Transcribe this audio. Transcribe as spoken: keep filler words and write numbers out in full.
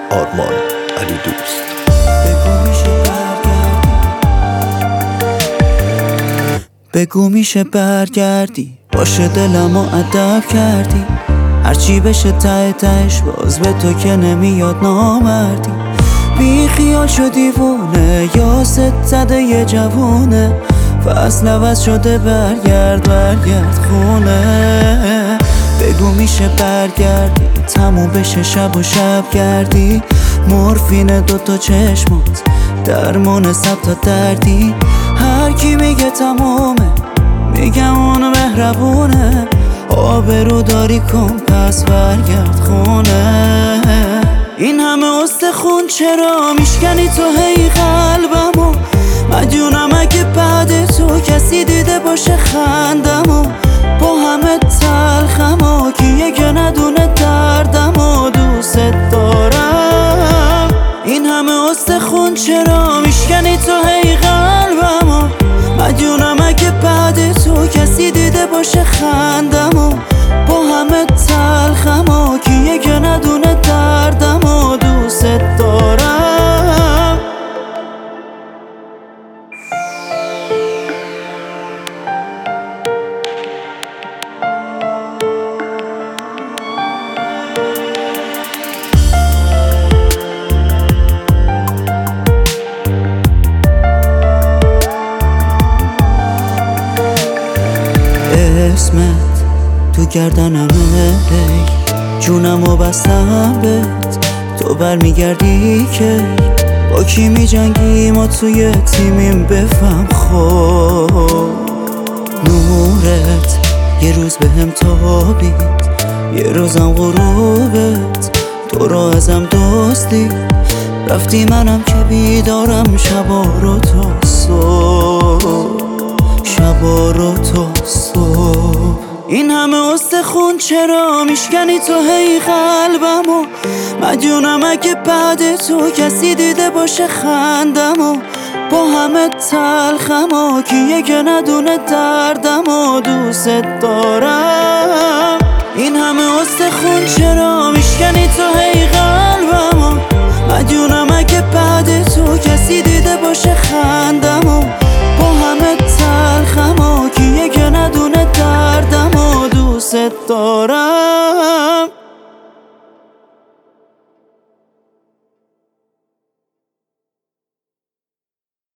آرمان علی دوست. بگو میشه برگردی، باشه دلمو ادب کردی، هرچی بشه ته تهش باز به تو که نمیاد نامردی. بی خیال شدی وونه یا ست زده یه جوونه، فصل عوض شده برگرد برگرد خونه. بگو میشه برگردی، تموم بشه شب و شب گردی، مورفین دوتا چشمات درمان سب تا دردی. هر کی میگه تمومه میگم اون مهربونه، آبرو داری کن پس برگرد خونه. این همه استخون چرا میشکنی تو هی قلبمو؟ مدیونم اگه بعد تو کسی دیده باشه خندمو، با همه تلخمو کیه که ندونه دردمو دوست دارم. این همه استخون چرا میشکنی تو هی قلبمو؟ مدیونم اگه بعد تو کسی دیده باشه خندمو، با همه تلخمو کیه که ندونه دردمو دوست دارم. اسمت تو گردنمه، جونمو بستم بهت، تو برمیگردی که با کی میجنگی ما توی تیمیم بفهم. خب نورت یه روز بهم تابید، یه روزم غروبت تو رو ازم دزدید، رفتی منم که بیدارم شبا رو تا صبح، شبا رو تا صبح. این همه استخون چرا میشکنی تو هی قلبمو؟ مدیونم اگه بعد تو کسی دیده باشه خندمو، با همه تلخمو کیه که ندونه دردمو دوست دارم.